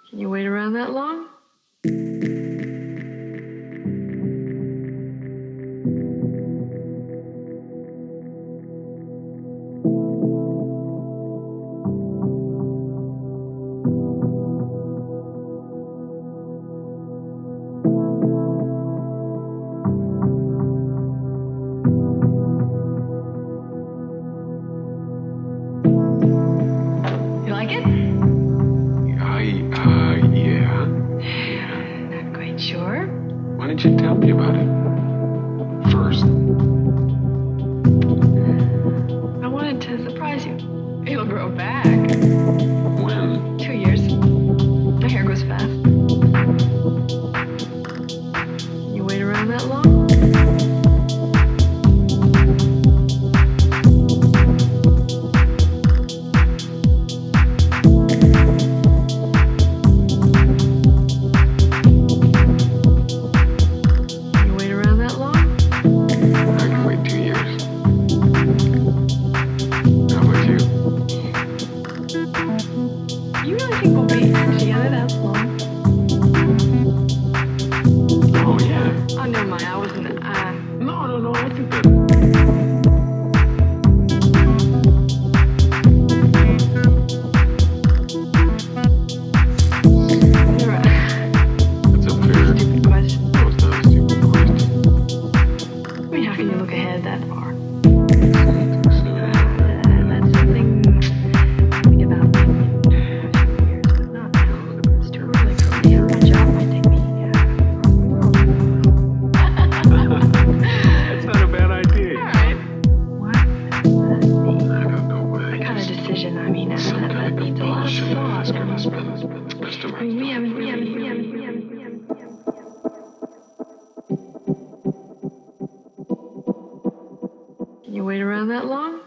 Can you wait around that long? You like it? Yeah. Not quite sure. Why didn't you tell me about it first? I wanted to surprise you. It'll grow back. When? 2 years. My hair grows fast. You wait around that long? You wait around that long? I can wait 2 years. How about you? You really think we'll be together that long? Oh, yeah. Oh, never mind. I wasn't. No. I think that. Never. That's a fair. Stupid question. No, it's not a stupid question. I mean, how can you look ahead that far? So, That's something I think about maybe in a few years, but not now. It's too early for me. My job might take me That's not a bad idea. All right. What does that mean? I don't know what What kind of decision? I mean, Some that kind of needs a lot of compulsion. thought. It's gonna spend the rest of I my mean, we haven't. Can you wait around that long?